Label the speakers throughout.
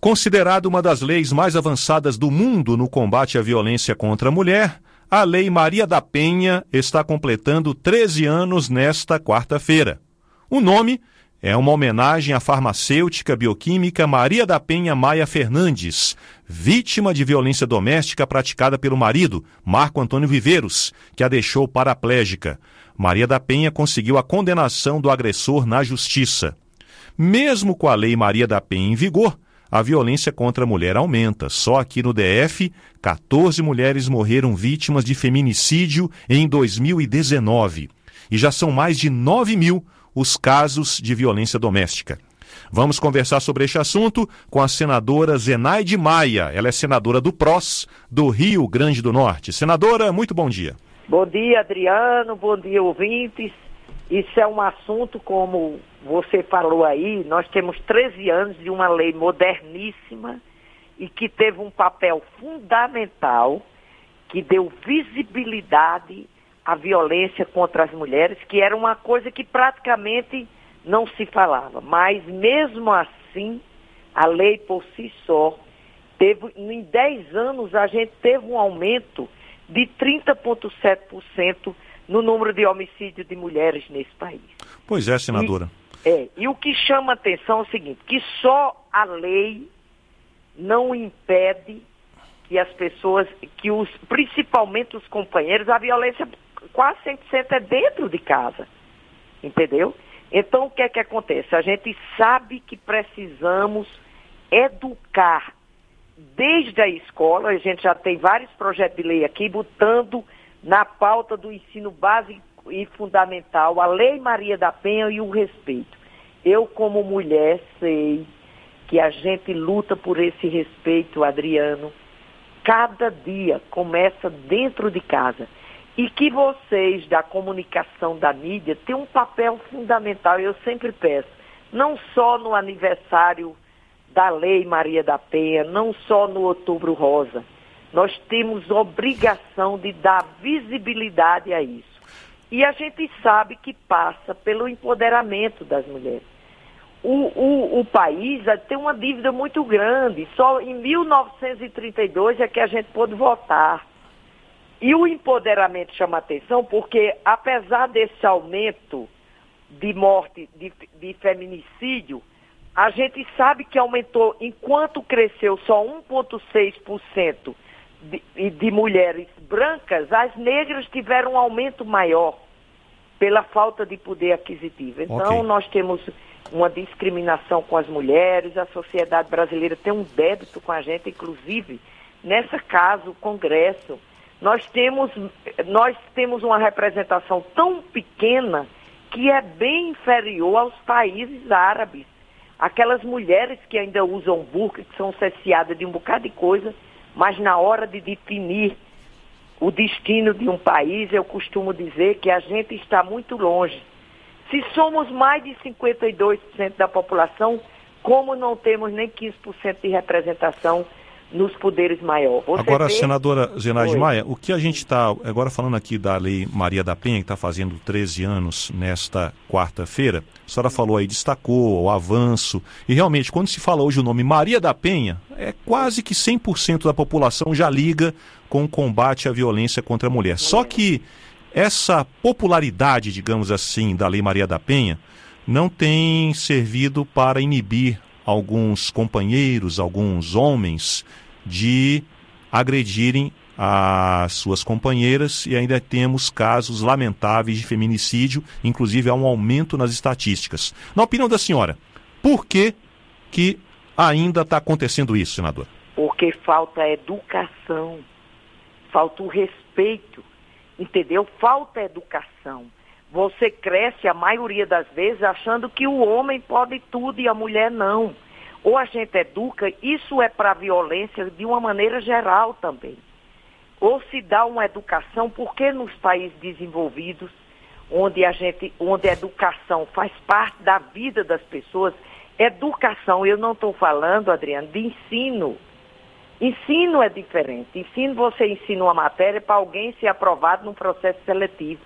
Speaker 1: Considerada uma das leis mais avançadas do mundo no combate à violência contra a mulher, a Lei Maria da Penha está completando 13 anos nesta quarta-feira. O nome é uma homenagem à farmacêutica bioquímica Maria da Penha Maia Fernandes, vítima de violência doméstica praticada pelo marido, Marco Antônio Viveiros, que a deixou paraplégica. Maria da Penha conseguiu a condenação do agressor na justiça. Mesmo com a Lei Maria da Penha em vigor, a violência contra a mulher aumenta. Só aqui no DF, 14 mulheres morreram vítimas de feminicídio em 2019. E já são mais de 9 mil os casos de violência doméstica. Vamos conversar sobre este assunto com a senadora Zenaide Maia. Ela é senadora do PROS, do Rio Grande do Norte. Senadora, muito bom dia.
Speaker 2: Bom dia, Adriano. Bom dia, ouvintes. Isso é um assunto, como você falou aí, nós temos 13 anos de uma lei moderníssima e que teve um papel fundamental, que deu visibilidade à violência contra as mulheres, que era uma coisa que praticamente não se falava. Mas mesmo assim, a lei por si só, em 10 anos a gente teve um aumento de 30,7% no número de homicídios de mulheres nesse país.
Speaker 1: Pois é, senadora.
Speaker 2: E o que chama a atenção é o seguinte, que só a lei não impede que as pessoas, principalmente os companheiros, a violência quase 100% é dentro de casa, entendeu? Então o que é que acontece? A gente sabe que precisamos educar desde a escola, a gente já tem vários projetos de lei aqui, botando na pauta do ensino básico e fundamental a Lei Maria da Penha e o respeito. Eu, como mulher, sei que a gente luta por esse respeito, Adriano. Cada dia começa dentro de casa. E que vocês, da comunicação da mídia, têm um papel fundamental. Eu sempre peço, não só no aniversário da Lei Maria da Penha, não só no Outubro Rosa. Nós temos obrigação de dar visibilidade a isso. E a gente sabe que passa pelo empoderamento das mulheres. O país tem uma dívida muito grande. Só em 1932 é que a gente pôde votar. E o empoderamento chama atenção porque, apesar desse aumento de morte, de feminicídio, a gente sabe que aumentou, enquanto cresceu só 1,6% de mulheres brancas, as negras tiveram um aumento maior pela falta de poder aquisitivo. Então, nós temos uma discriminação com as mulheres, a sociedade brasileira tem um débito com a gente, inclusive, nessa casa, o Congresso. Nós temos uma representação tão pequena que é bem inferior aos países árabes. Aquelas mulheres que ainda usam burca, que são cerceadas de um bocado de coisa, mas na hora de definir o destino de um país, eu costumo dizer que a gente está muito longe. Se somos mais de 52% da população, como não temos nem 15% de representação nos poderes maiores?
Speaker 1: Agora, senadora Zenaide Maia, o que a gente está, agora falando aqui da Lei Maria da Penha, que está fazendo 13 anos nesta quarta-feira, a senhora falou aí, destacou o avanço, e realmente, quando se fala hoje o nome Maria da Penha, é quase que 100% da população já liga com o combate à violência contra a mulher. Só que essa popularidade, digamos assim, da Lei Maria da Penha, não tem servido para inibir alguns companheiros, alguns homens, de agredirem as suas companheiras, e ainda temos casos lamentáveis de feminicídio, inclusive há um aumento nas estatísticas. Na opinião da senhora, por que ainda está acontecendo isso, senador?
Speaker 2: Porque falta educação, falta o respeito, entendeu? Falta educação. Você cresce, a maioria das vezes, achando que o homem pode tudo e a mulher não. Ou a gente educa, isso é para a violência de uma maneira geral também. Ou se dá uma educação, porque nos países desenvolvidos, onde a educação faz parte da vida das pessoas, educação, eu não estou falando, Adriano, de ensino. Ensino é diferente. Ensino, você ensina uma matéria para alguém ser aprovado num processo seletivo.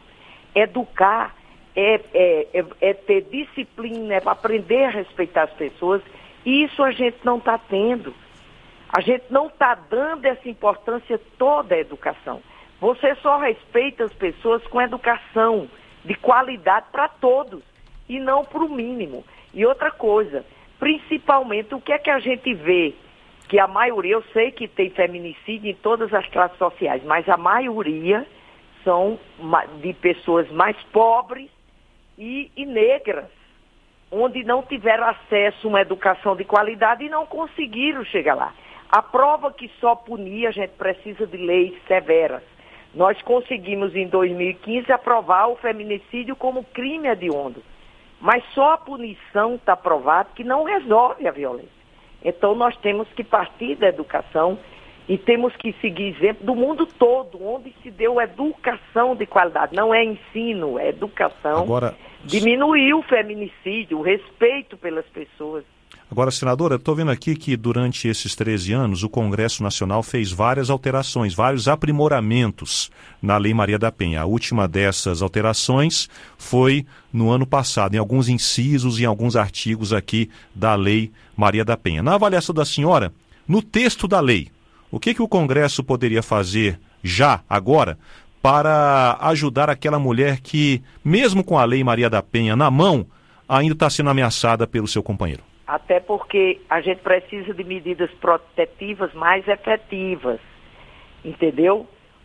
Speaker 2: Educar é ter disciplina, é aprender a respeitar as pessoas Isso a gente não está tendo. A gente não está dando essa importância toda à educação. Você só respeita as pessoas com educação de qualidade para todos e não para o mínimo. E outra coisa, principalmente o que é que a gente vê? Que a maioria, eu sei que tem feminicídio em todas as classes sociais, mas a maioria são de pessoas mais pobres e negras, onde não tiveram acesso a uma educação de qualidade e não conseguiram chegar lá. A prova que só punia, a gente precisa de leis severas. Nós conseguimos, em 2015, aprovar o feminicídio como crime hediondo. Mas só a punição está provado que não resolve a violência. Então, nós temos que partir da educação e temos que seguir exemplo do mundo todo, onde se deu educação de qualidade. Não é ensino, é educação.
Speaker 1: Agora,
Speaker 2: diminuiu o feminicídio, o respeito pelas pessoas.
Speaker 1: Agora, senadora, estou vendo aqui que durante esses 13 anos o Congresso Nacional fez várias alterações, vários aprimoramentos na Lei Maria da Penha. A última dessas alterações foi no ano passado, em alguns incisos e em alguns artigos aqui da Lei Maria da Penha. Na avaliação da senhora, no texto da lei, o que o Congresso poderia fazer já, agora, para ajudar aquela mulher que, mesmo com a Lei Maria da Penha na mão, ainda está sendo ameaçada pelo seu companheiro?
Speaker 2: Até porque a gente precisa de medidas protetivas mais efetivas, entendeu?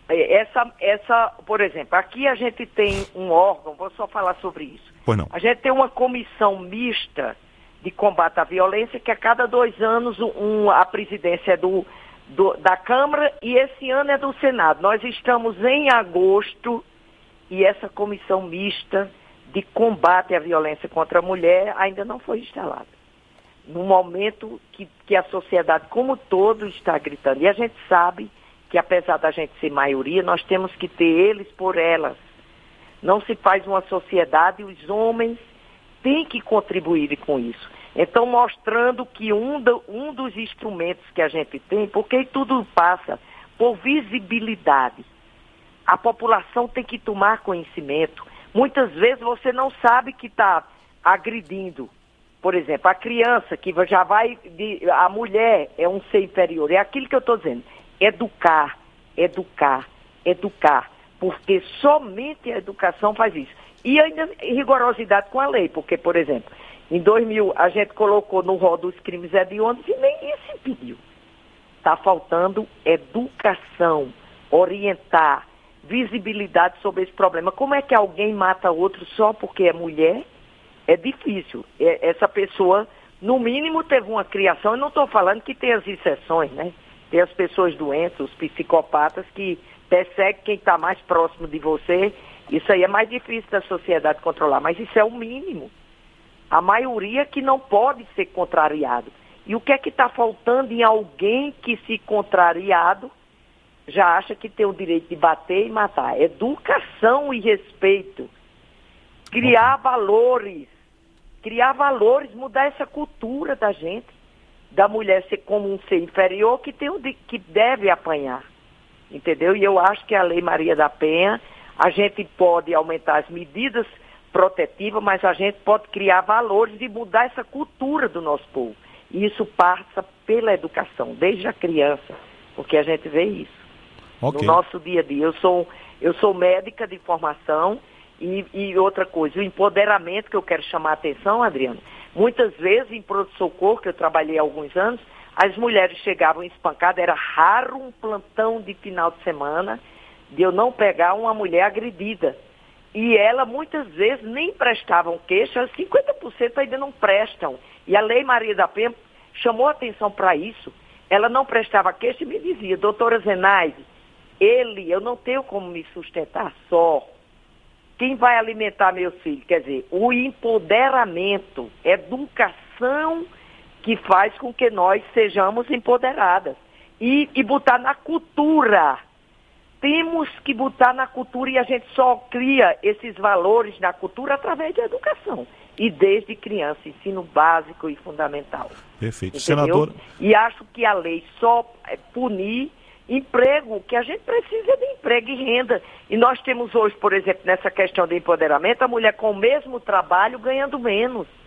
Speaker 2: Por exemplo, aqui a gente tem um órgão, vou só falar sobre isso.
Speaker 1: Pois não.
Speaker 2: A gente tem uma comissão mista de combate à violência, que a cada 2 anos a presidência é da Câmara e esse ano é do Senado. Nós estamos em agosto e essa comissão mista de combate à violência contra a mulher ainda não foi instalada. No momento que a sociedade como um todo está gritando. E a gente sabe que, apesar da gente ser maioria, nós temos que ter eles por elas. Não se faz uma sociedade e os homens têm que contribuir com isso. Então, mostrando que um dos instrumentos que a gente tem, porque tudo passa por visibilidade. A população tem que tomar conhecimento. Muitas vezes você não sabe que está agredindo. Por exemplo, a criança que já vai, a mulher é um ser inferior. É aquilo que eu estou dizendo. Educar, educar, educar. Porque somente a educação faz isso. E ainda rigorosidade com a lei. Porque, por exemplo, em 2000 a gente colocou no rol dos crimes hediondos e nem isso impediu. Está faltando educação, orientar, visibilidade sobre esse problema. Como é que alguém mata outro só porque é mulher? É difícil. Essa pessoa, no mínimo, teve uma criação. Eu não estou falando que tem as exceções, né? Tem as pessoas doentes, os psicopatas que perseguem quem está mais próximo de você. Isso aí é mais difícil da sociedade controlar, mas isso é o mínimo. A maioria que não pode ser contrariado. E o que é que está faltando em alguém que, se contrariado, já acha que tem o direito de bater e matar? Educação e respeito. Criar valores, mudar essa cultura da gente, da mulher ser como um ser inferior que deve apanhar, entendeu? E eu acho que a Lei Maria da Penha, a gente pode aumentar as medidas protetivas, mas a gente pode criar valores e mudar essa cultura do nosso povo. E isso passa pela educação, desde a criança, porque a gente vê isso no nosso dia a dia. Eu sou médica de formação. E outra coisa, o empoderamento que eu quero chamar a atenção, Adriano, muitas vezes em pronto-socorro, que eu trabalhei há alguns anos, as mulheres chegavam espancadas, era raro um plantão de final de semana de eu não pegar uma mulher agredida. E ela muitas vezes nem prestavam queixa, 50% ainda não prestam. E a Lei Maria da Penha chamou a atenção para isso. Ela não prestava queixa e me dizia: doutora Zenaide, eu não tenho como me sustentar só. Quem vai alimentar meus filhos? Quer dizer, o empoderamento, educação que faz com que nós sejamos empoderadas. E botar na cultura. Temos que botar na cultura e a gente só cria esses valores na cultura através da educação. E desde criança, ensino básico e fundamental.
Speaker 1: Perfeito.
Speaker 2: Entendeu?
Speaker 1: Senador...
Speaker 2: E acho que a lei só punir emprego, que a gente precisa de emprego e renda. E nós temos hoje, por exemplo, nessa questão de empoderamento, a mulher com o mesmo trabalho ganhando menos.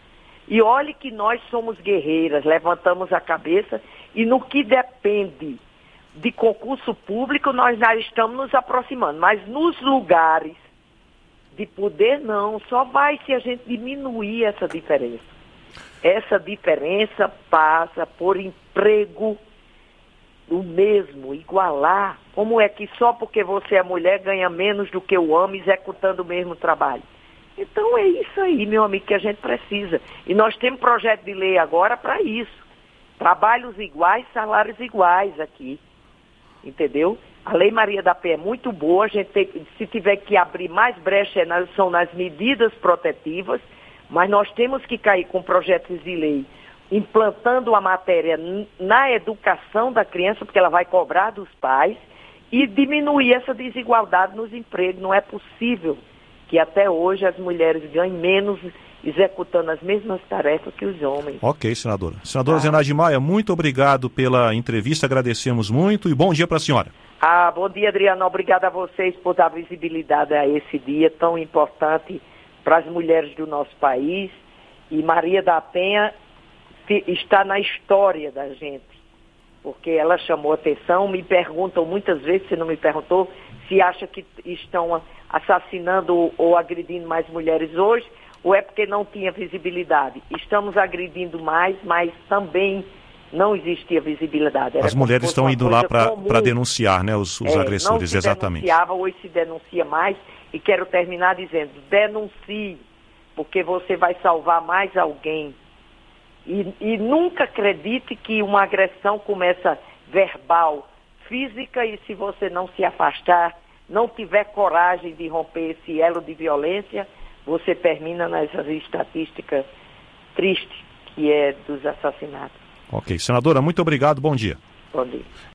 Speaker 2: E olhe que nós somos guerreiras, levantamos a cabeça e no que depende de concurso público nós já estamos nos aproximando. Mas nos lugares de poder não, só vai se a gente diminuir essa diferença. Essa diferença passa por emprego o mesmo, igualar. Como é que só porque você é mulher ganha menos do que o homem executando o mesmo trabalho? Então é isso aí, meu amigo, que a gente precisa. E nós temos projeto de lei agora para isso. Trabalhos iguais, salários iguais aqui. Entendeu? A Lei Maria da Penha é muito boa, a gente tem, se tiver que abrir mais brecha, são nas medidas protetivas, mas nós temos que cair com projetos de lei, implantando a matéria na educação da criança, porque ela vai cobrar dos pais, e diminuir essa desigualdade nos empregos. Não é possível que até hoje as mulheres ganhem menos executando as mesmas tarefas que os homens.
Speaker 1: Ok, senadora. Senadora Zenaide Maia, muito obrigado pela entrevista, agradecemos muito e bom dia para a senhora.
Speaker 2: Bom dia, Adriano. Obrigada a vocês por dar visibilidade a esse dia tão importante para as mulheres do nosso país. E Maria da Penha está na história da gente, porque ela chamou atenção. Me perguntam muitas vezes, se não me perguntou, se acha que estão assassinando ou agredindo mais mulheres hoje, ou é porque não tinha visibilidade. Estamos agredindo mais, mas também não existia visibilidade.
Speaker 1: As mulheres estão indo lá para denunciar, né, os agressores,
Speaker 2: não se
Speaker 1: exatamente.
Speaker 2: Denunciava, hoje se denuncia mais, e quero terminar dizendo, denuncie, porque você vai salvar mais alguém. E nunca acredite que uma agressão começa verbal, física, e se você não se afastar, não tiver coragem de romper esse elo de violência, você termina nessas estatísticas tristes, que é dos assassinatos.
Speaker 1: Ok. Senadora, muito obrigado. Bom dia.
Speaker 2: Bom dia.